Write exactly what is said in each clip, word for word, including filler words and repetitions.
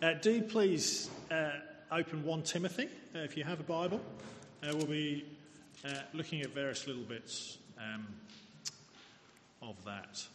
Uh, do please uh, open First Timothy, uh, if you have a Bible. Uh, we'll be uh, looking at various little bits um, of that.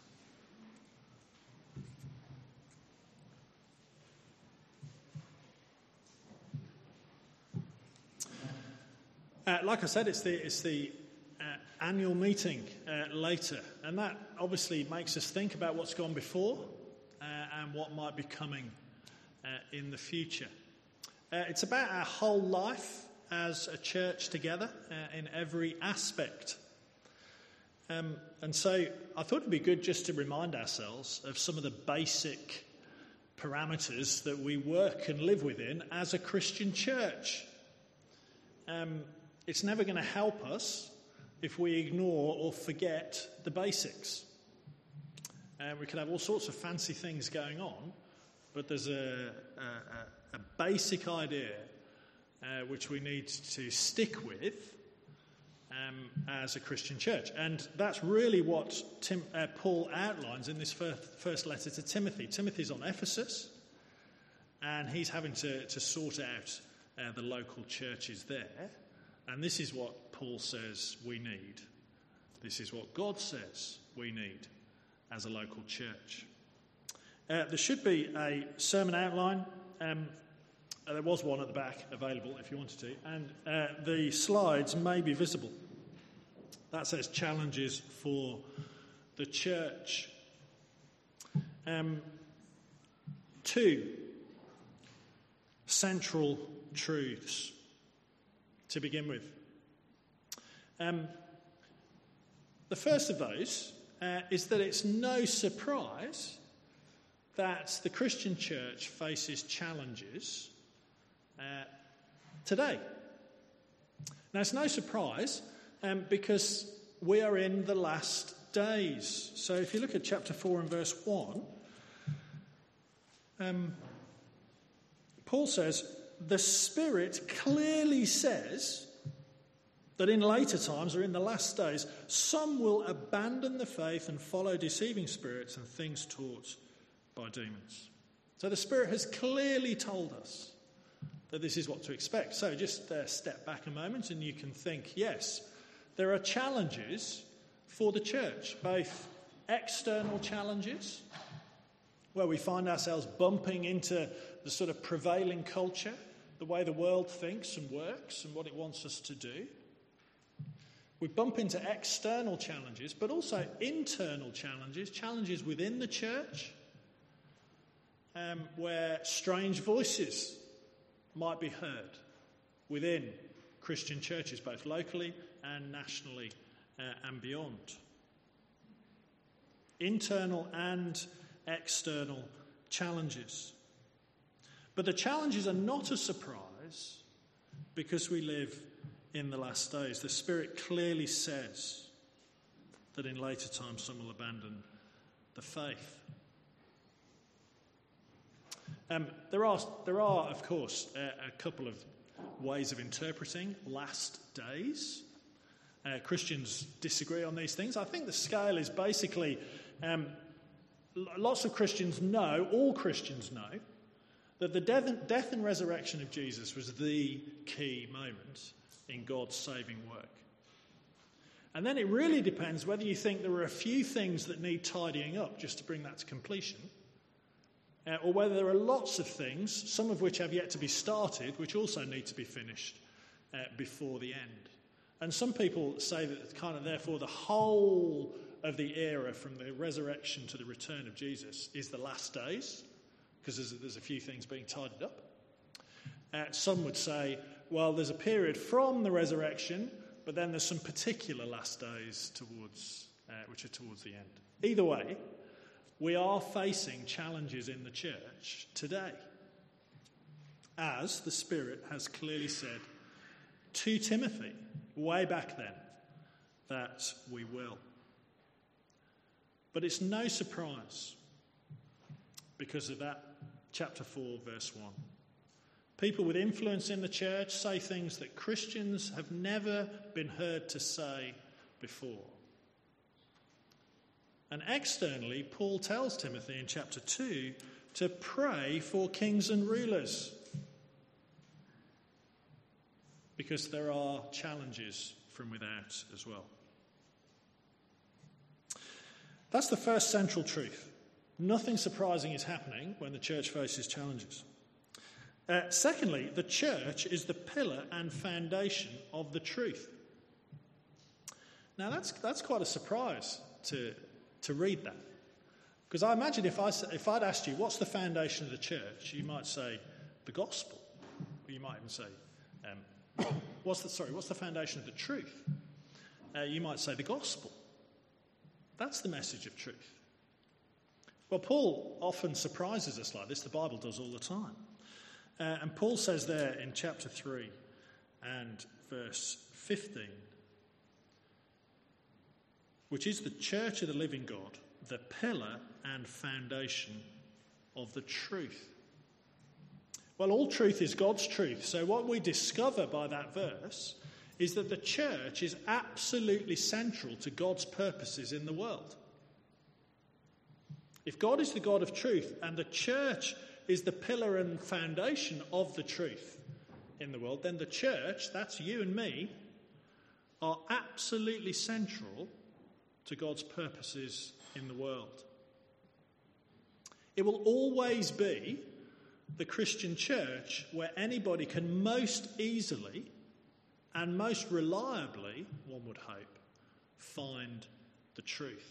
Uh, like I said, it's the, it's the uh, annual meeting uh, later, and that obviously makes us think about what's gone before uh, and what might be coming uh, in the future. Uh, it's about our whole life as a church together uh, in every aspect. Um, and so I thought it'd be good just to remind ourselves of some of the basic parameters that we work and live within as a Christian church. Um, it's never going to help us if we ignore or forget the basics. Uh, we can have all sorts of fancy things going on, but there's a, a, a basic idea uh, which we need to stick with um, as a Christian church. And that's really what Tim, uh, Paul outlines in this first, first letter to Timothy. Timothy's on Ephesus, and he's having to, to sort out uh, the local churches there. And this is what Paul says we need. This is what God says we need as a local church. Uh, there should be a sermon outline. Um, uh, there was one at the back available if you wanted to. And uh, the slides may be visible. That says challenges for the church. Um, two central truths to begin with. Um, the first of those uh, is that it's no surprise that the Christian church faces challenges uh, today. Now, it's no surprise um, because we are in the last days. So if you look at chapter four and verse one, um, Paul says, the Spirit clearly says that in later times, or in the last days, some will abandon the faith and follow deceiving spirits and things taught by demons. So the Spirit has clearly told us that this is what to expect. So just uh, step back a moment and you can think, yes, there are challenges for the church, both external challenges, where we find ourselves bumping into the sort of prevailing culture, the way the world thinks and works and what it wants us to do. We bump into external challenges, but also internal challenges, challenges within the church, um, where strange voices might be heard within Christian churches, both locally and nationally uh, and beyond. Internal and external challenges. But the challenges are not a surprise because we live in the last days. The Spirit clearly says that in later times some will abandon the faith. Um, there are, there are, of course, a, a couple of ways of interpreting last days. Uh, Christians disagree on these things. I think the scale is basically, um, lots of Christians know, all Christians know, that the death and, death and resurrection of Jesus was the key moment in God's saving work. And then it really depends whether you think there are a few things that need tidying up just to bring that to completion, uh, or whether there are lots of things, some of which have yet to be started, which also need to be finished uh, before the end. And some people say that kind of therefore the whole of the era from the resurrection to the return of Jesus is the last days, because there's, there's a few things being tidied up. Uh, some would say, well, there's a period from the resurrection, but then there's some particular last days towards, uh, which are towards the end. Either way, we are facing challenges in the church today, as the Spirit has clearly said to Timothy way back then that we will. But it's no surprise because of that chapter four, verse one. People with influence in the church say things that Christians have never been heard to say before. And externally, Paul tells Timothy in chapter two to pray for kings and rulers, because there are challenges from without as well. That's the first central truth. Nothing surprising is happening when the church faces challenges. Uh, secondly, the church is the pillar and foundation of the truth. Now, that's that's quite a surprise to, to read that. Because I imagine if, I, if I'd asked you, what's the foundation of the church? You might say, the gospel. Or you might even say, um, what's the, sorry, what's the foundation of the truth? Uh, you might say, the gospel. That's the message of truth. Well, Paul often surprises us like this. The Bible does all the time. Uh, and Paul says there in chapter three and verse fifteen, which is the church of the living God, the pillar and foundation of the truth. Well, all truth is God's truth. So what we discover by that verse is that the church is absolutely central to God's purposes in the world. If God is the God of truth and the church is the pillar and foundation of the truth in the world, then the church, that's you and me, are absolutely central to God's purposes in the world. It will always be the Christian church where anybody can most easily and most reliably, one would hope, find the truth.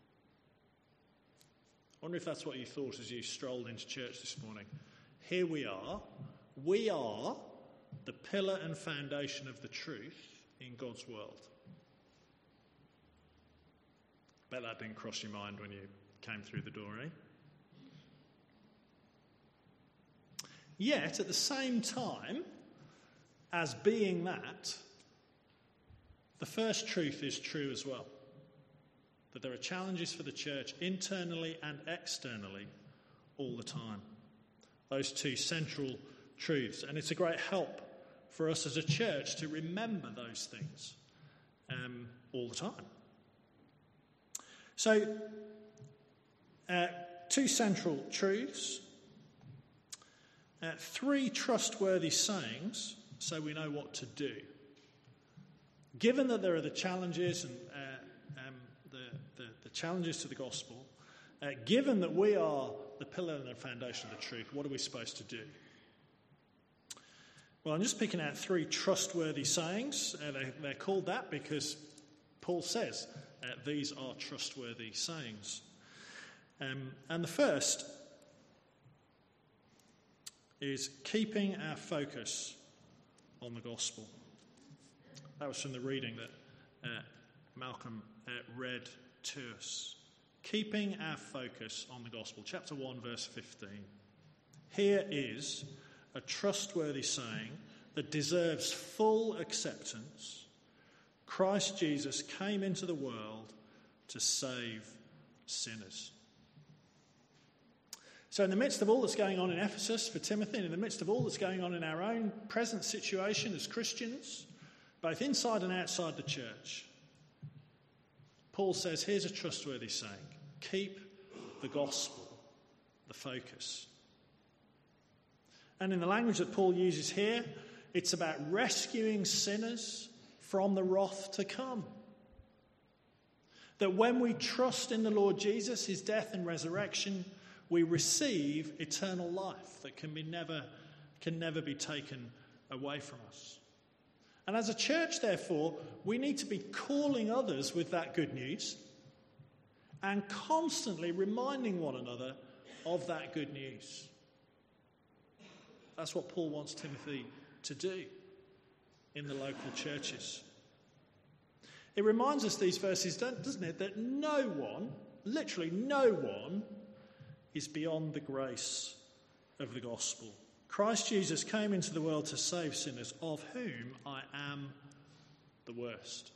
I wonder if that's what you thought as you strolled into church this morning. Here we are. We are the pillar and foundation of the truth in God's world. Bet that didn't cross your mind when you came through the door, eh? Yet, at the same time as being that, the first truth is true as well. That there are challenges for the church internally and externally all the time. Those two central truths. And it's a great help for us as a church to remember those things um, all the time. So, uh, two central truths. Uh, three trustworthy sayings so we know what to do. Given that there are the challenges and uh, um, the, the, the challenges to the gospel, uh, given that we are the pillar and the foundation of the truth, what are we supposed to do? Well, I'm just picking out three trustworthy sayings. Uh, they, they're called that because Paul says uh, these are trustworthy sayings. Um, and the first is keeping our focus on the gospel. That was from the reading that uh, Malcolm uh, read to us. Keeping our focus on the gospel. Chapter one, verse fifteen. Here is a trustworthy saying that deserves full acceptance. Christ Jesus came into the world to save sinners. So in the midst of all that's going on in Ephesus for Timothy, and in the midst of all that's going on in our own present situation as Christians, both inside and outside the church, Paul says, here's a trustworthy saying. Keep the gospel the focus. And in the language that Paul uses here, it's about rescuing sinners from the wrath to come. That when we trust in the Lord Jesus, his death and resurrection, we receive eternal life that can be never, can never be taken away from us. And as a church, therefore, we need to be calling others with that good news and constantly reminding one another of that good news. That's what Paul wants Timothy to do in the local churches. It reminds us, these verses, doesn't it, that no one, literally no one, is beyond the grace of the gospel. Christ Jesus came into the world to save sinners, of whom I am the worst.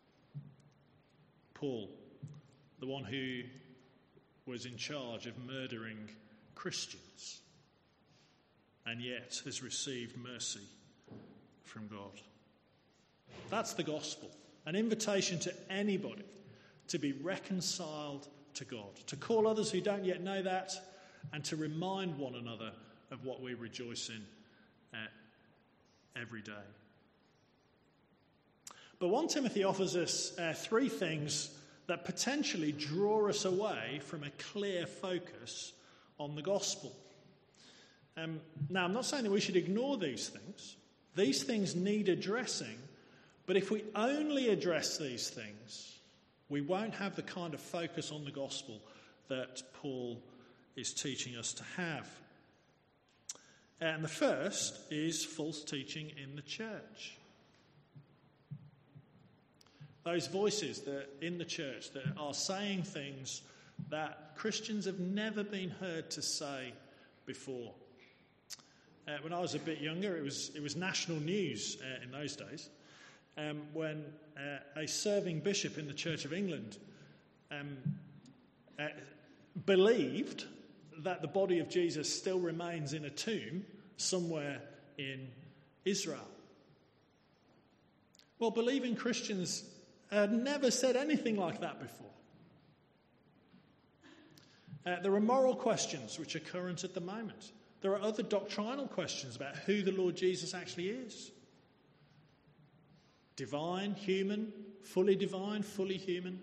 Paul, the one who was in charge of murdering Christians, and yet has received mercy from God. That's the gospel. An invitation to anybody to be reconciled to God, to call others who don't yet know that and to remind one another of what we rejoice in uh, every day. But First Timothy offers us uh, three things that potentially draw us away from a clear focus on the gospel. Um, now, I'm not saying that we should ignore these things. These things need addressing, but if we only address these things, we won't have the kind of focus on the gospel that Paul is teaching us to have. And the first is false teaching in the church. Those voices that in the church that are saying things that Christians have never been heard to say before. Uh, when I was a bit younger, it was it was national news uh, in those days um, when uh, a serving bishop in the Church of England um, uh, believed that the body of Jesus still remains in a tomb somewhere in Israel. Well, believing Christians had never said anything like that before. Uh, there are moral questions which are current at the moment. There are other doctrinal questions about who the Lord Jesus actually is. Divine, human, fully divine, fully human.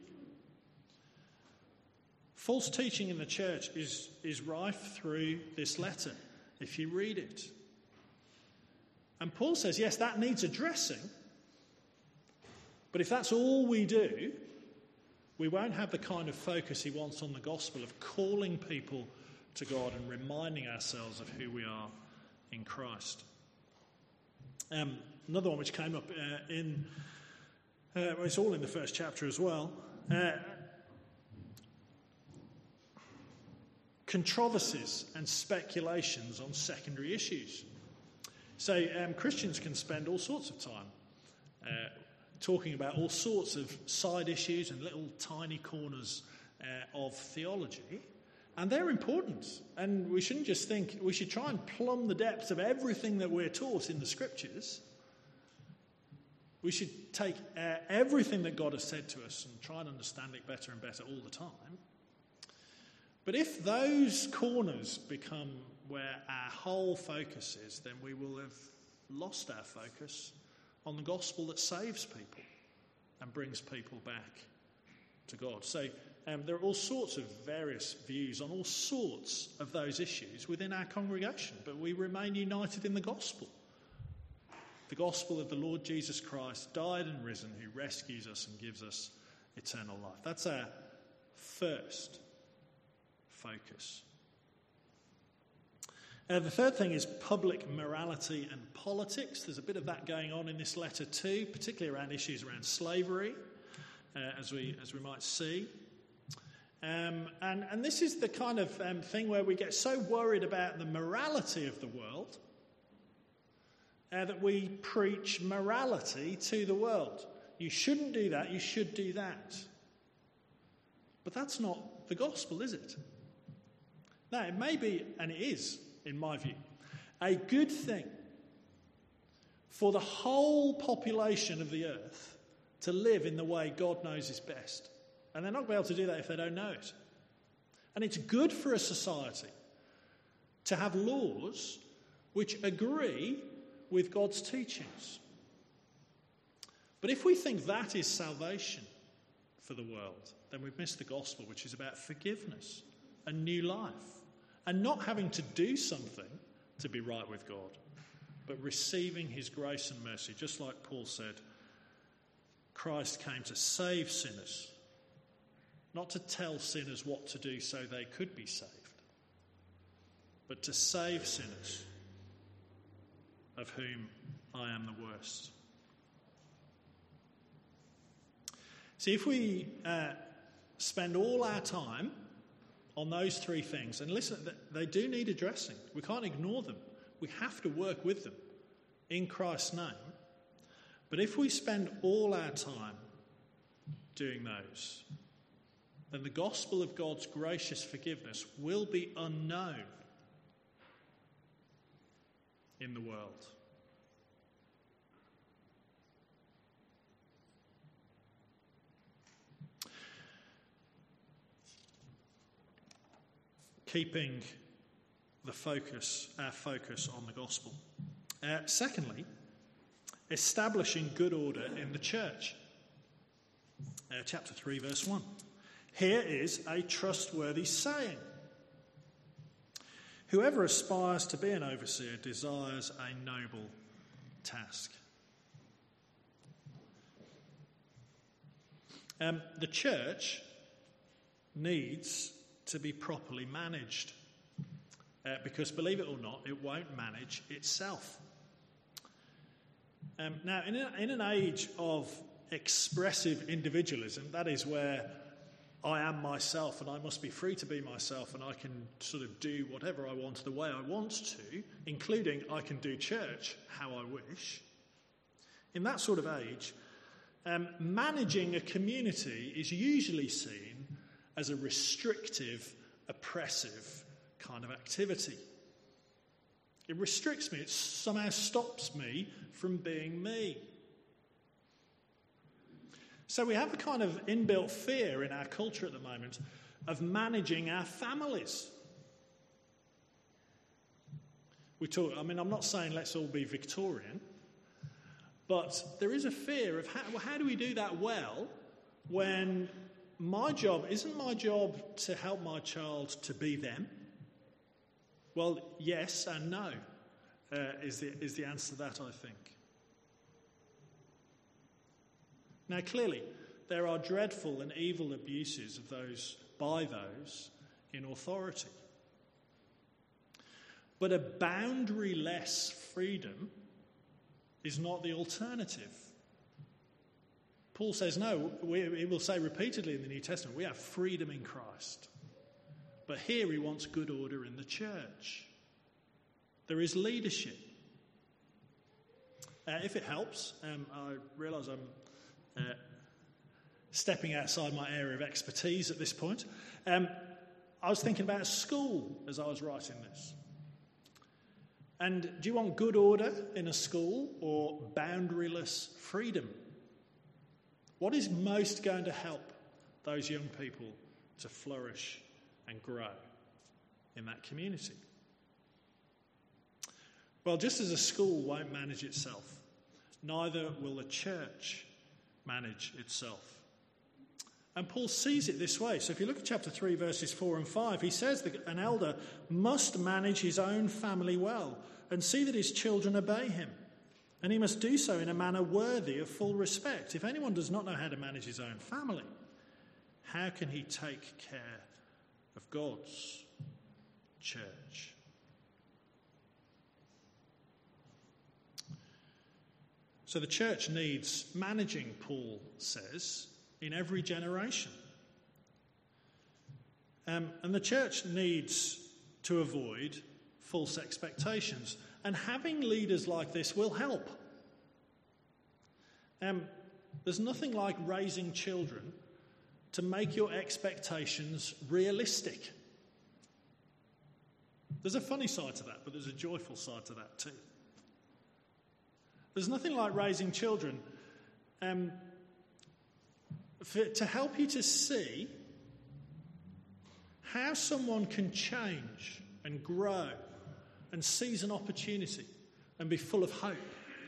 False teaching in the church is, is rife through this letter, if you read it. And Paul says, yes, that needs addressing. But if that's all we do, we won't have the kind of focus he wants on the gospel of calling people to God and reminding ourselves of who we are in Christ. Um, another one which came up uh, in, uh, well, it's all in the first chapter as well. Uh, controversies and speculations on secondary issues. So um, Christians can spend all sorts of time uh, talking about all sorts of side issues and little tiny corners uh, of theology. And they're important. And we shouldn't just think, we should try and plumb the depths of everything that we're taught in the scriptures. We should take uh, everything that God has said to us and try and understand it better and better all the time. But if those corners become where our whole focus is, then we will have lost our focus on the gospel that saves people and brings people back to God. So um, there are all sorts of various views on all sorts of those issues within our congregation, but we remain united in the gospel. The gospel of the Lord Jesus Christ, died and risen, who rescues us and gives us eternal life. That's our first focus. Uh, the third thing is public morality and politics. There's a bit of that going on in this letter too, particularly around issues around slavery, uh, as we as we might see. Um, and, and this is the kind of um, thing where we get so worried about the morality of the world uh, that we preach morality to the world. You shouldn't do that, you should do that. But that's not the gospel, is it? Now, it may be, and it is, in my view, a good thing for the whole population of the earth to live in the way God knows is best. And they're not going to be able to do that if they don't know it. And it's good for a society to have laws which agree with God's teachings. But if we think that is salvation for the world, then we've missed the gospel, which is about forgiveness and new life. And not having to do something to be right with God, but receiving his grace and mercy. Just like Paul said, Christ came to save sinners, not to tell sinners what to do so they could be saved, but to save sinners, of whom I am the worst. See, if we uh, spend all our time on those three things, and listen, they do need addressing. We can't ignore them. We have to work with them in Christ's name. But if we spend all our time doing those, then the gospel of God's gracious forgiveness will be unknown in the world. Keeping the focus, our focus on the gospel. Uh, secondly, establishing good order in the church. Uh, chapter three, verse one. Here is a trustworthy saying. Whoever aspires to be an overseer desires a noble task. Um, the church needs to be properly managed uh, because, believe it or not, it won't manage itself. Um, now, in, a, in an age of expressive individualism, that is where I am myself and I must be free to be myself and I can sort of do whatever I want the way I want to, including I can do church how I wish. In that sort of age, um, managing a community is usually seen as a restrictive, oppressive kind of activity. It restricts me, it somehow stops me from being me. So we have a kind of inbuilt fear in our culture at the moment of managing our families. We talk, I mean, I'm not saying let's all be Victorian, but there is a fear of how, well, how do we do that well when my job, isn't my job to help my child to be them? Well, yes and no uh, is the, is the answer to that, I think. Now, clearly, there are dreadful and evil abuses of those by those in authority. But a boundary-less freedom is not the alternative. Paul says, no, we, he will say repeatedly in the New Testament, we have freedom in Christ. But here he wants good order in the church. There is leadership. Uh, if it helps, um, I realise I'm Uh, stepping outside my area of expertise at this point. Um, I was thinking about school as I was writing this. And do you want good order in a school or boundaryless freedom? What is most going to help those young people to flourish and grow in that community? Well, just as a school won't manage itself, neither will a church manage itself. And Paul sees it this way. So if you look at chapter three, verses four and five, he says that an elder must manage his own family well and see that his children obey him. And he must do so in a manner worthy of full respect. If anyone does not know how to manage his own family, how can he take care of God's church? So the church needs managing, Paul says, in every generation. Um, and the church needs to avoid false expectations. And having leaders like this will help. Um, there's nothing like raising children to make your expectations realistic. There's a funny side to that, but there's a joyful side to that too. There's nothing like raising children um, for, to help you to see how someone can change and grow and seize an opportunity and be full of hope.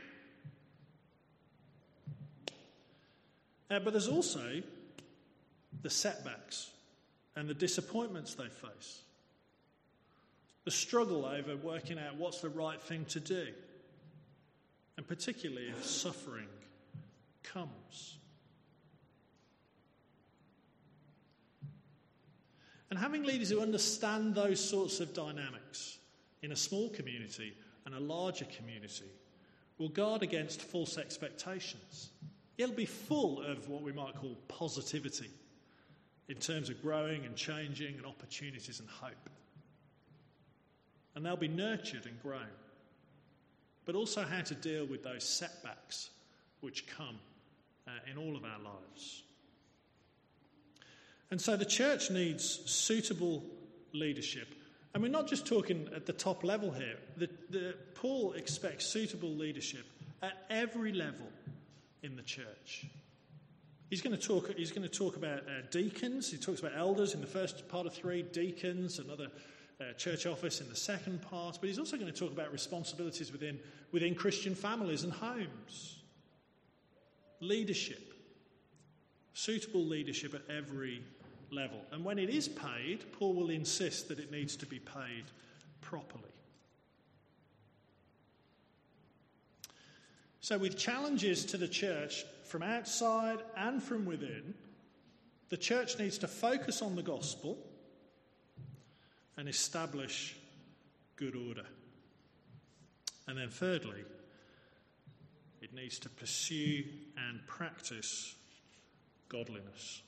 Uh, but there's also the setbacks and the disappointments they face, the struggle over working out what's the right thing to do, and particularly if suffering comes. And having leaders who understand those sorts of dynamics in a small community and a larger community will guard against false expectations. It'll be full of what we might call positivity in terms of growing and changing and opportunities and hope. And they'll be nurtured and grown. But also how to deal with those setbacks which come uh, in all of our lives. And so the church needs suitable leadership. And we're not just talking at the top level here. The, the, Paul expects suitable leadership at every level in the church. He's going to talk, he's going to talk about uh, deacons. He talks about elders in the first part of three, deacons and other uh, church office in the second part, but he's also going to talk about responsibilities within, within Christian families and homes. Leadership. Suitable leadership at every level. And when it is paid, Paul will insist that it needs to be paid properly. So with challenges to the church from outside and from within, the church needs to focus on the gospel and establish good order. And then thirdly, it needs to pursue and practice godliness.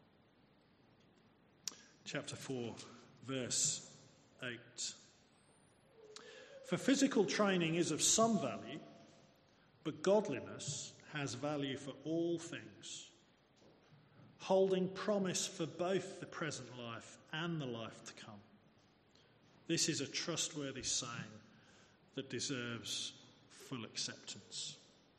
Chapter four, verse eight. For physical training is of some value, but godliness has value for all things, holding promise for both the present life and the life to come. This is a trustworthy saying that deserves full acceptance.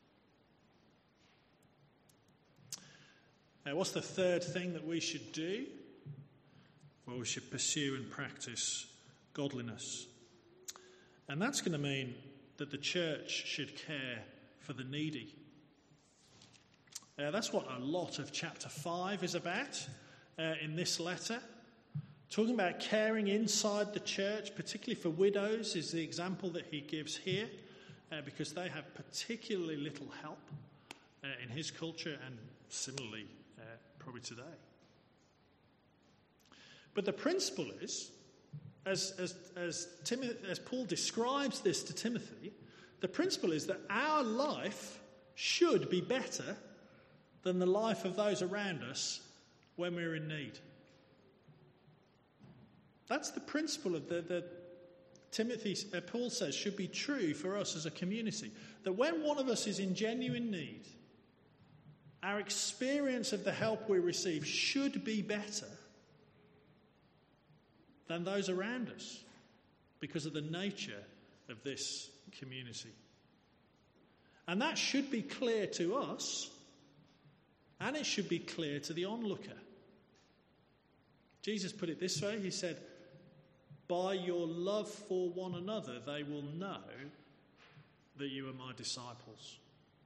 Now, what's the third thing that we should do? Well, we should pursue and practice godliness. And that's going to mean that the church should care for the needy. Uh, that's what a lot of chapter five is about uh, in this letter. Talking about caring inside the church, particularly for widows, is the example that he gives here, uh, because they have particularly little help uh, in his culture and similarly uh, probably today. But the principle is, as, as, as, Timothy, as Paul describes this to Timothy, the principle is that our life should be better than the life of those around us when we're in need. That's the principle of the, the Timothy, uh, Paul says, should be true for us as a community. That when one of us is in genuine need, our experience of the help we receive should be better than those around us because of the nature of this community. And that should be clear to us, and it should be clear to the onlooker. Jesus put it this way, he said, by your love for one another, they will know that you are my disciples.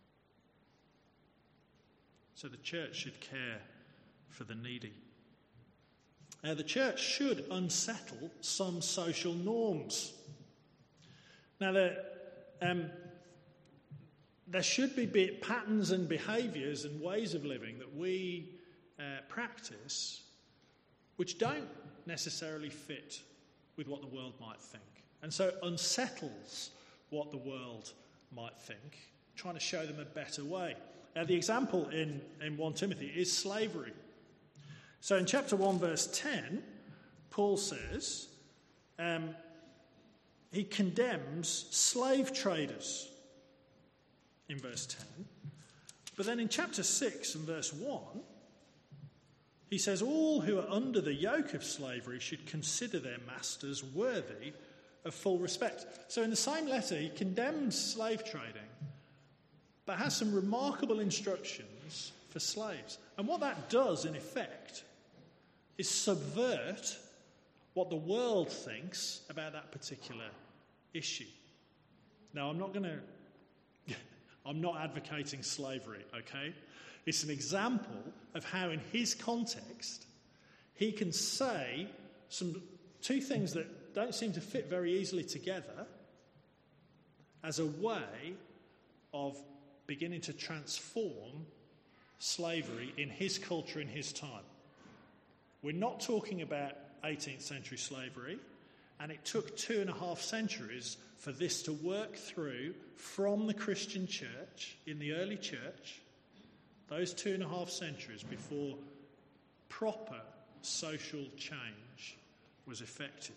So the church should care for the needy. Uh, the church should unsettle some social norms. Now, there, um, there should be patterns and behaviours and ways of living that we uh, practice which don't necessarily fit with what the world might think. And so it unsettles what the world might think, trying to show them a better way. Now, the example in, in First Timothy is slavery. So in chapter one, verse ten, Paul says um, he condemns slave traders in verse ten. But then in chapter six and verse one, he says all who are under the yoke of slavery should consider their masters worthy of full respect. So in the same letter, he condemns slave trading, but has some remarkable instructions for slaves. And what that does, in effect, is subvert what the world thinks about that particular issue. Now, I'm not going to... I'm not advocating slavery, okay? It's an example of how, in his context, he can say some two things that don't seem to fit very easily together as a way of beginning to transform slavery in his culture in his time. We're not talking about eighteenth century slavery, and it took two and a half centuries for this to work through from the Christian church, in the early church, those two and a half centuries before proper social change was effected.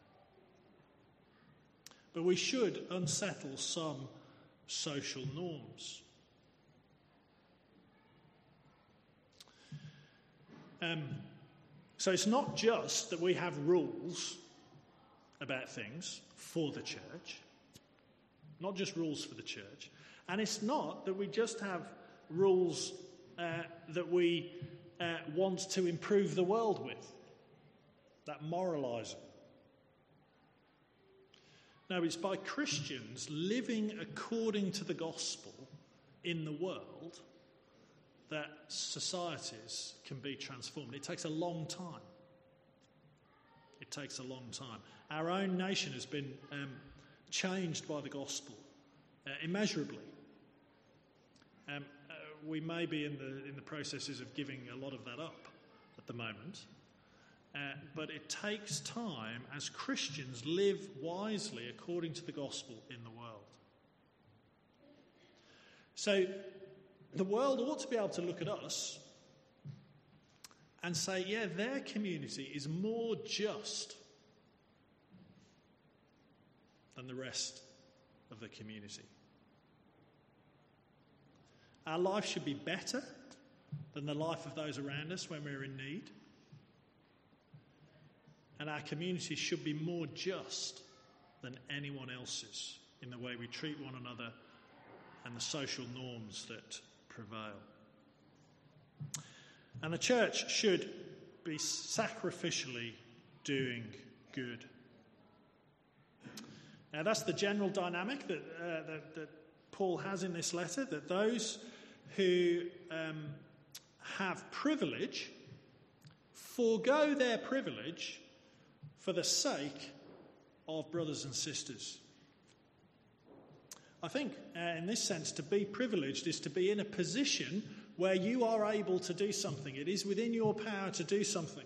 But we should unsettle some social norms. Um, so it's not just that we have rules about things for the church, not just rules for the church, and it's not that we just have rules uh, that we uh, want to improve the world with, that moralising. No, it's by Christians living according to the gospel in the world that societies can be transformed. It takes a long time. It takes a long time. Our own nation has been um, changed by the gospel uh, immeasurably. Um, uh, we may be in the in the processes of giving a lot of that up at the moment, uh, but it takes time as Christians live wisely according to the gospel in the world. So the world ought to be able to look at us and say, yeah, their community is more just than the rest of the community. Our life should be better than the life of those around us when we're in need. And our community should be more just than anyone else's in the way we treat one another and the social norms that prevail. And the church should be sacrificially doing good. Now that's the general dynamic that, uh, that, that Paul has in this letter, that those who um, have privilege forego their privilege for the sake of brothers and sisters. I think, uh, in this sense, to be privileged is to be in a position where you are able to do something. It is within your power to do something.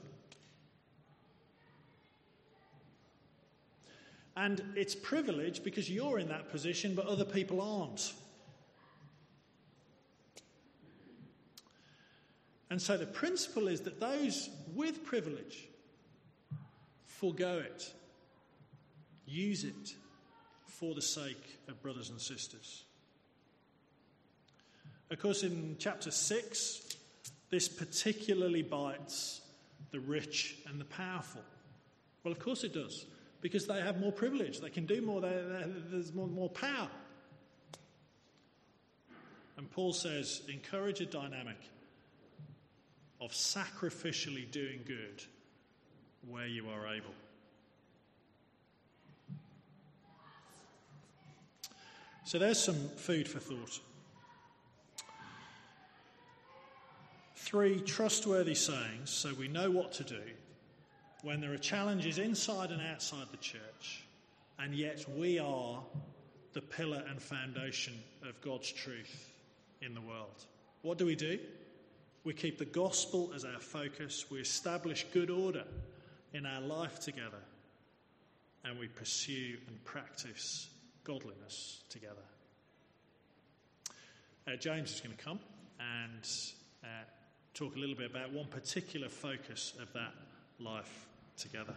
And it's privilege because you're in that position, but other people aren't. And so the principle is that those with privilege forego it, use it for the sake of brothers and sisters. Of course, in chapter six, this particularly bites the rich and the powerful. Well, of course it does, because they have more privilege. They can do more. They, they, there's more, more power. And Paul says, encourage a dynamic of sacrificially doing good where you are able. So there's some food for thought. Three trustworthy sayings so we know what to do when there are challenges inside and outside the church, and yet we are the pillar and foundation of God's truth in the world. What do we do? We keep the gospel as our focus, we establish good order in our life together, and we pursue and practice godliness together. Uh, James is going to come and uh, talk a little bit about one particular focus of that life together.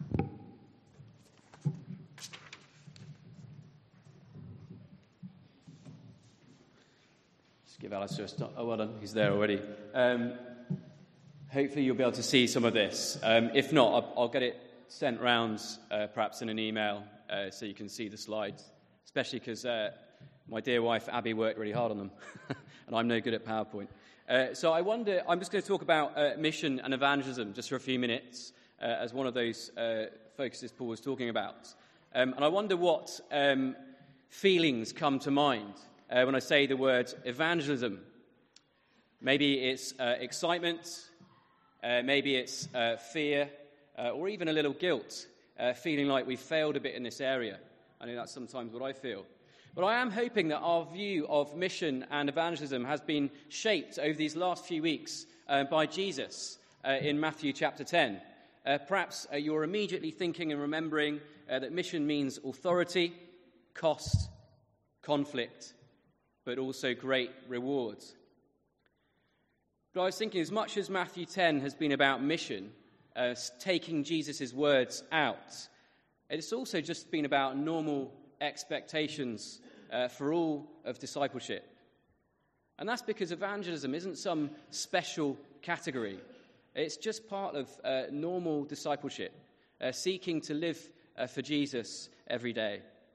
Just give Alistair a stop. Oh, well done. He's there already. Um, hopefully you'll be able to see some of this. Um, if not, I'll, I'll get it sent round, uh, perhaps in an email, uh, so you can see the slides, especially because uh, my dear wife Abby worked really hard on them, and I'm no good at PowerPoint. Uh, so I wonder, I'm just going to talk about uh, mission and evangelism just for a few minutes, uh, as one of those uh, focuses Paul was talking about. Um, and I wonder what um, feelings come to mind uh, when I say the word evangelism. Maybe it's uh, excitement, uh, maybe it's uh, fear, uh, or even a little guilt, uh, feeling like we've failed a bit in this area. I know that's sometimes what I feel. But I am hoping that our view of mission and evangelism has been shaped over these last few weeks uh, by Jesus uh, in Matthew chapter ten. Uh, perhaps uh, you're immediately thinking and remembering uh, that mission means authority, cost, conflict, but also great rewards. But I was thinking, as much as Matthew ten has been about mission, uh, taking Jesus' words out, it's also just been about normal expectations uh, for all of discipleship. And that's because evangelism isn't some special category. It's just part of uh, normal discipleship, uh, seeking to live uh, for Jesus every day.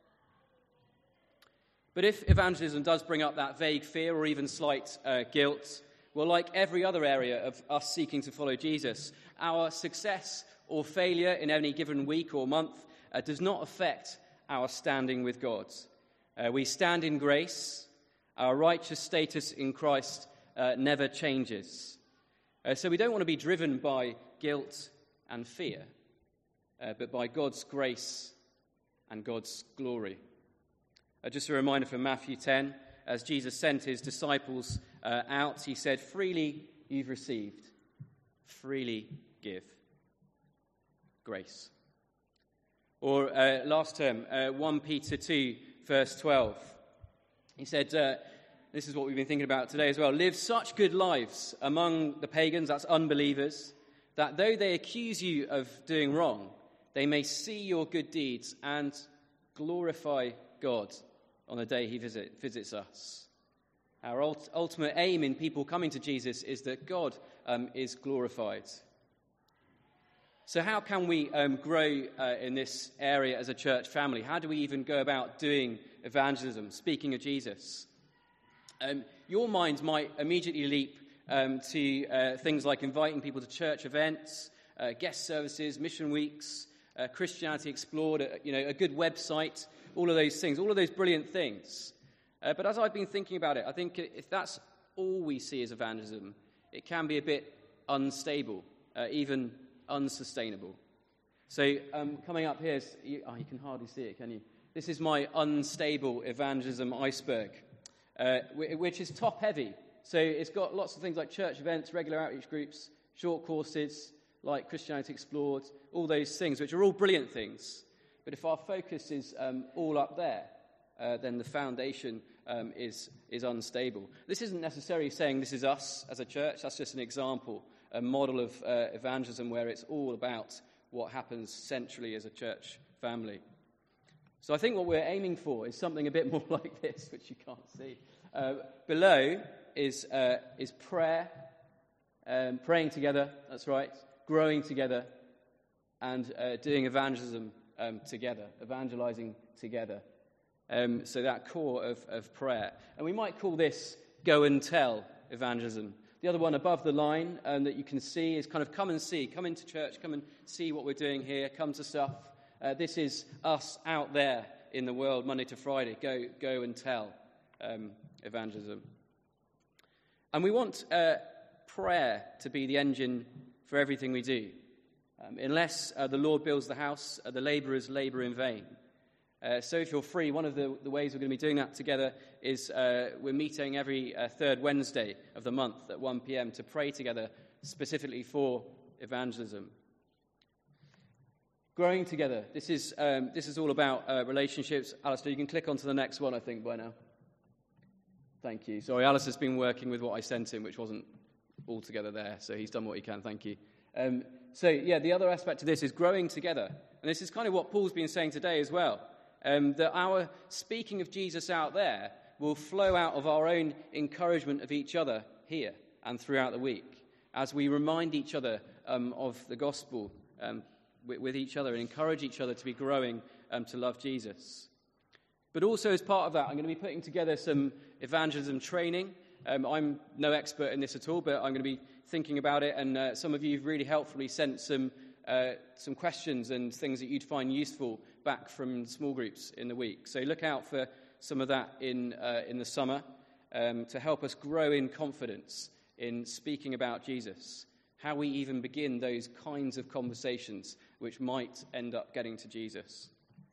But if evangelism does bring up that vague fear or even slight uh, guilt, well, like every other area of us seeking to follow Jesus, our success or failure in any given week or month uh, does not affect our standing with God. Uh, we stand in grace. Our righteous status in Christ uh, never changes. Uh, so we don't want to be driven by guilt and fear, uh, but by God's grace and God's glory. Uh, just a reminder from Matthew ten, as Jesus sent his disciples uh, out, he said, "Freely you've received, freely give." Grace. Or uh, last term, uh, First Peter two, verse twelve. He said, uh, this is what we've been thinking about today as well, "Live such good lives among the pagans," that's unbelievers, "that though they accuse you of doing wrong, they may see your good deeds and glorify God on the day he visit, visits us." Our ult- ultimate aim in people coming to Jesus is that God um, is glorified. So how can we um, grow uh, in this area as a church family? How do we even go about doing evangelism, speaking of Jesus? Um, your mind might immediately leap um, to uh, things like inviting people to church events, uh, guest services, mission weeks, uh, Christianity Explored, uh, you know, a good website, all of those things, all of those brilliant things. Uh, but as I've been thinking about it, I think if that's all we see as evangelism, it can be a bit unstable, uh, even unsustainable. So um, coming up here, is, you, oh, you can hardly see it, can you? This is my unstable evangelism iceberg, uh, which is top-heavy. So it's got lots of things like church events, regular outreach groups, short courses like Christianity Explored, all those things, which are all brilliant things. But if our focus is um, all up there, uh, then the foundation um, is, is unstable. This isn't necessarily saying this is us as a church. That's just an example, a model of uh, evangelism where it's all about what happens centrally as a church family. So I think what we're aiming for is something a bit more like this, which you can't see. Uh, below is uh, is prayer, um, praying together, that's right, growing together, and uh, doing evangelism um, together, evangelizing together. Um, so that core of, of prayer. And we might call this go and tell evangelism. The other one above the line um, that you can see is kind of come and see, come into church, come and see what we're doing here, come to stuff. Uh, this is us out there in the world, Monday to Friday, go go and tell um, evangelism. And we want uh, prayer to be the engine for everything we do. Um, unless uh, the Lord builds the house, uh, the labourers labour in vain. Uh, so if you're free, one of the, the ways we're going to be doing that together is uh, we're meeting every uh, third Wednesday of the month at one p.m. to pray together specifically for evangelism. Growing together. This is um, this is all about uh, relationships. Alistair, you can click on to the next one, I think, by now. Thank you. Sorry, Alistair's been working with what I sent him, which wasn't all together there, so he's done what he can. Thank you. Um, so, yeah, the other aspect of this is growing together. And this is kind of what Paul's been saying today as well. Um, that our speaking of Jesus out there will flow out of our own encouragement of each other here and throughout the week as we remind each other um, of the gospel um, with, with each other and encourage each other to be growing um, to love Jesus. But also as part of that, I'm going to be putting together some evangelism training. Um, I'm no expert in this at all, but I'm going to be thinking about it, and uh, some of you have really helpfully sent some uh, some questions and things that you'd find useful back from small groups in the week. So look out for some of that in uh, in the summer um, to help us grow in confidence in speaking about Jesus, how we even begin those kinds of conversations which might end up getting to Jesus.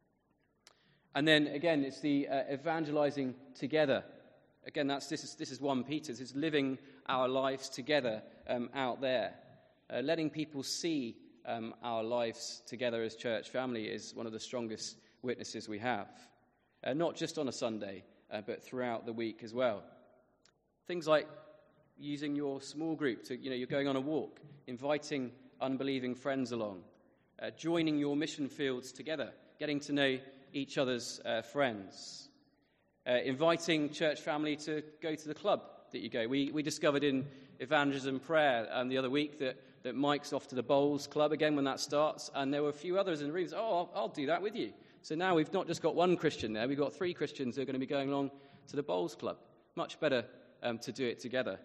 And then again, it's the uh, evangelizing together. Again, that's this is this is First Peter. This is living our lives together um, out there, uh, letting people see um, our lives together as church family is one of the strongest witnesses we have. Uh, not just on a Sunday, uh, but throughout the week as well. Things like using your small group to, you know, you're going on a walk, inviting unbelieving friends along, uh, joining your mission fields together, getting to know each other's uh, friends. Uh, inviting church family to go to the club that you go. We we discovered in evangelism prayer um, the other week that, that Mike's off to the bowls club again when that starts, and there were a few others in the room. Oh, I'll, I'll do that with you. So now we've not just got one Christian there, we've got three Christians who are going to be going along to the bowls club. Much better um, to do it together.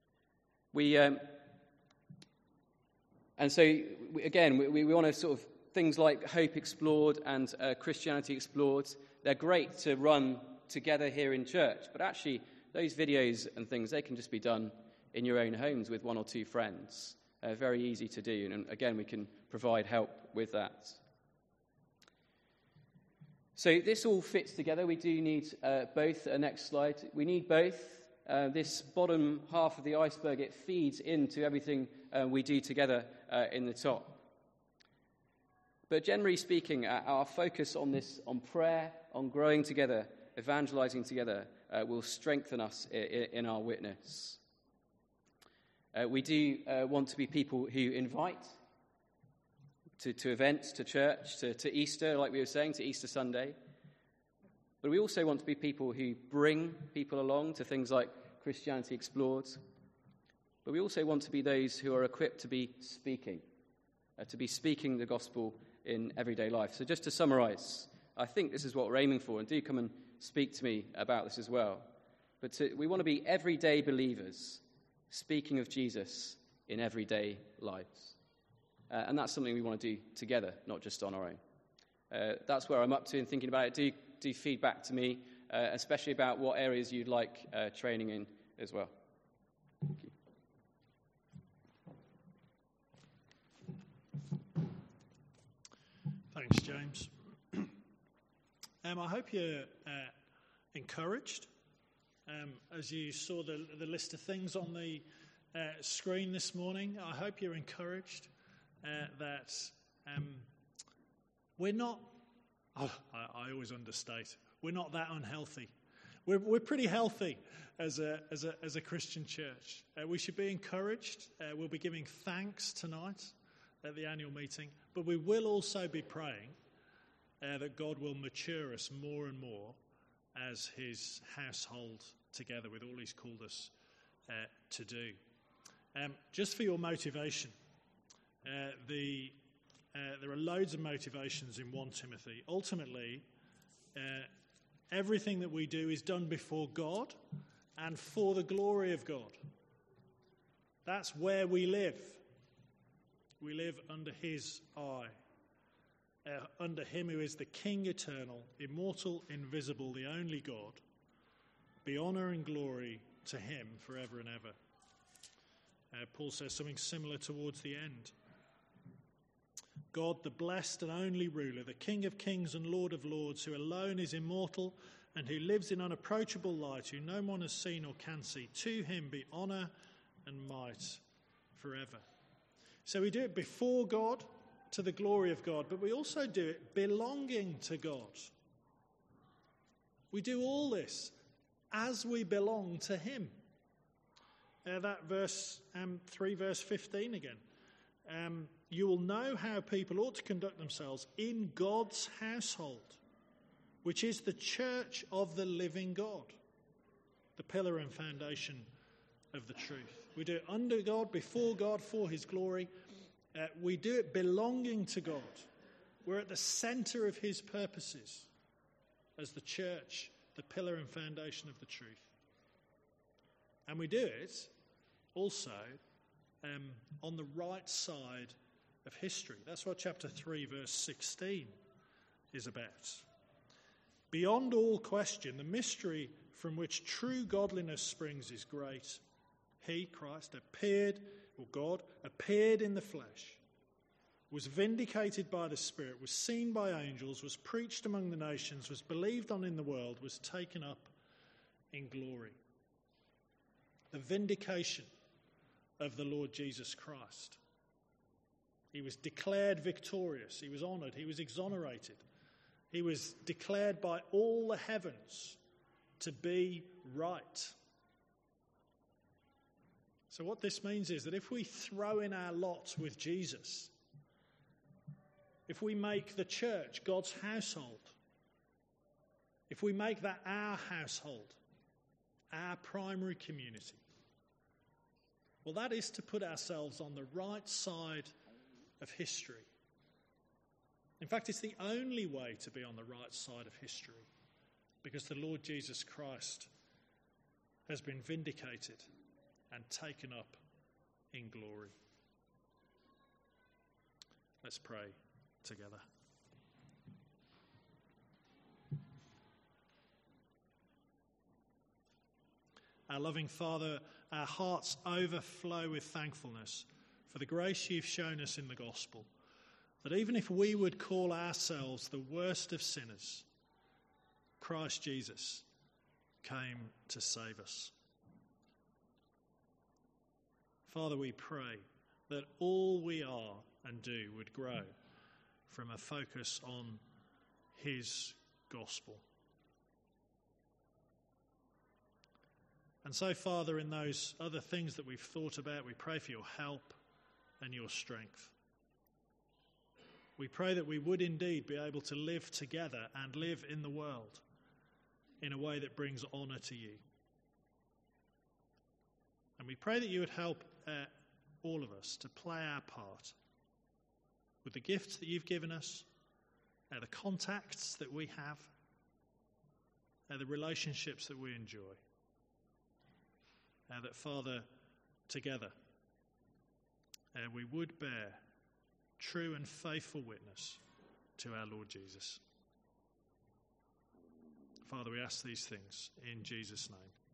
We um, and so we, again we, we want to sort of things like Hope Explored and uh, Christianity Explored, they're great to run together here in church, but actually those videos and things, they can just be done in your own homes with one or two friends. Uh, very easy to do, and again, we can provide help with that. So this all fits together. We do need uh, both. Uh, next slide. We need both. Uh, this bottom half of the iceberg, it feeds into everything uh, we do together uh, in the top. But generally speaking, uh, our focus on this, on prayer, on growing together, evangelizing together, uh, will strengthen us in, in our witness. Uh, we do uh, want to be people who invite to, to events, to church, to, to Easter, like we were saying, to Easter Sunday. But we also want to be people who bring people along to things like Christianity Explored. But we also want to be those who are equipped to be speaking, uh, to be speaking the gospel in everyday life. So just to summarize, I think this is what we're aiming for, and do come and speak to me about this as well. But to, we want to be everyday believers, speaking of Jesus in everyday lives. Uh, and that's something we want to do together, not just on our own. Uh, that's where I'm up to in thinking about it. Do, do feedback to me, uh, especially about what areas you'd like uh, training in as well. Thank you. Thanks, James. um, I hope you're uh, encouraged. Um, as you saw the, the list of things on the uh, screen this morning, I hope you're encouraged uh, that um, we're not, oh, I, I always understate, we're not that unhealthy. We're, we're pretty healthy as a, as a, as a Christian church. Uh, we should be encouraged. Uh, we'll be giving thanks tonight at the annual meeting, but we will also be praying uh, that God will mature us more and more as his household together with all he's called us uh, to do. Um, just for your motivation, uh, the uh, there are loads of motivations in First Timothy. Ultimately, uh, everything that we do is done before God and for the glory of God. That's where we live. We live under his eye. Uh, under him who is the King eternal, immortal, invisible, the only God, be honour and glory to him forever and ever. Uh, Paul says something similar towards the end. God, the blessed and only ruler, the King of kings and Lord of lords, who alone is immortal and who lives in unapproachable light, who no one has seen or can see, to him be honour and might forever. So we do it before God, to the glory of God, but we also do it belonging to God. We do all this as we belong to him. Uh, that verse um, three, verse fifteen again. Um, you will know how people ought to conduct themselves in God's household, which is the church of the living God, the pillar and foundation of the truth. We do it under God, before God, for his glory. Uh, we do it belonging to God. We're at the centre of his purposes as the church, the pillar and foundation of the truth. And we do it also um, on the right side of history. That's what chapter three, verse sixteen is about. Beyond all question, the mystery from which true godliness springs is great. He, Christ, appeared, or God, appeared in the flesh, was vindicated by the Spirit, was seen by angels, was preached among the nations, was believed on in the world, was taken up in glory. The vindication of the Lord Jesus Christ. He was declared victorious. He was honoured. He was exonerated. He was declared by all the heavens to be right. So what this means is that if we throw in our lot with Jesus, if we make the church God's household, if we make that our household, our primary community, well, that is to put ourselves on the right side of history. In fact, it's the only way to be on the right side of history, because the Lord Jesus Christ has been vindicated and taken up in glory. Let's pray together. Our loving Father, our hearts overflow with thankfulness for the grace you've shown us in the gospel, that even if we would call ourselves the worst of sinners, Christ Jesus came to save us. Father, we pray that all we are and do would grow from a focus on his gospel. And so, Father, in those other things that we've thought about, we pray for your help and your strength. We pray that we would indeed be able to live together and live in the world in a way that brings honour to you. And we pray that you would help uh, all of us to play our part with the gifts that you've given us, uh, the contacts that we have, uh, the relationships that we enjoy. Uh, that, Father, together uh, we would bear true and faithful witness to our Lord Jesus. Father, we ask these things in Jesus' name.